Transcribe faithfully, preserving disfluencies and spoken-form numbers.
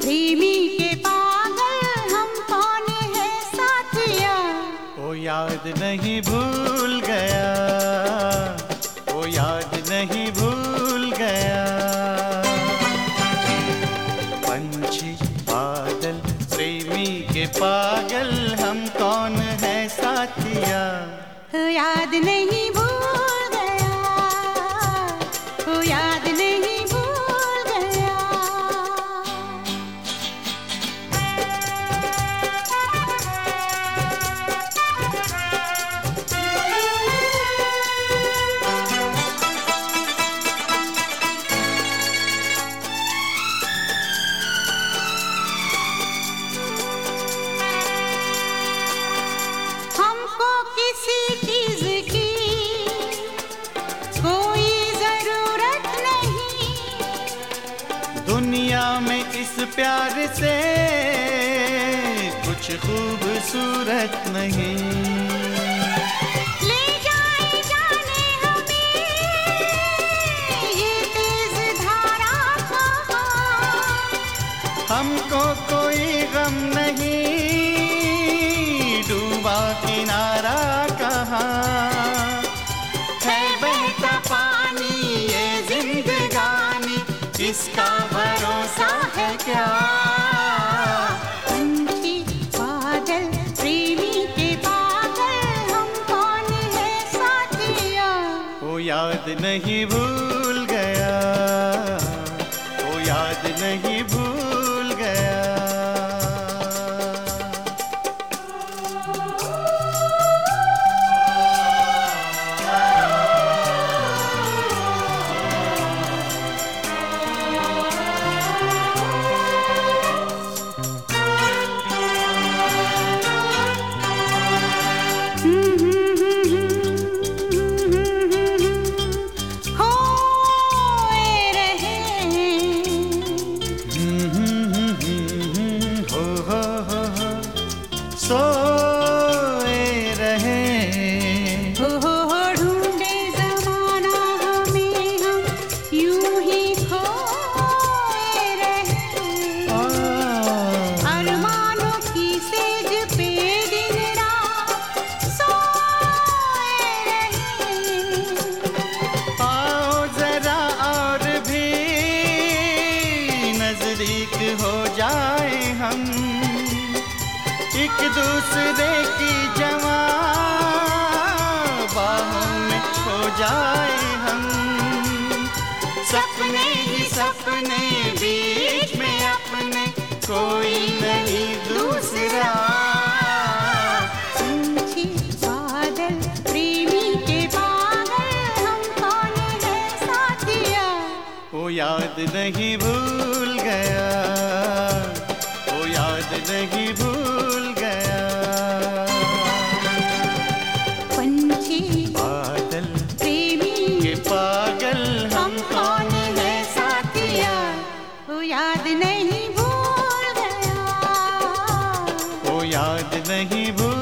प्रेमी के पागल हम कौन है साथिया। वो याद नहीं भूल गया, वो याद नहीं भूल गया। पंछी बादल प्रेमी के पागल हम कौन है साथिया। वो याद नहीं भूल गया, वो याद नहीं भूल गया। हमको किसी चीज की कोई जरूरत नहीं, दुनिया में इस प्यार से कुछ खूबसूरत नहीं। ले जाए जाने हमें ये तेज धारा कहाँ। हमको कोई गम नहीं, डूबा किनारा कहाँ है बहता पानी ये जिंदगानी, इसका भरोसा है क्या। पंछी बादल प्रेमी के पागल हम कौन है साथिया। वो याद नहीं भूल गया, वो याद नहीं भूल गया। खोए रहे हो हो हो हो सोए रहे। हो हो हो ढूंढे जमाना हमें हम यूं ही खोए रहे। अरमानों की सेज पे दिन रात सोए रहे। आओ जरा और भी नजदीक हो जाए हम, एक दूसरे की जवां बाहों में खो जाए हम। सपने ही सपने बीच में अपने कोई नहीं दूसरा। पंछी बादल प्रेमी के पागल हम कौन है साथिया। वो याद नहीं भूल गया, वो याद नहीं भूल गया। पंछी बादल प्रेमी के पागल हम हम कौन है साथिया। वो याद नहीं भूल गया, वो याद नहीं भूल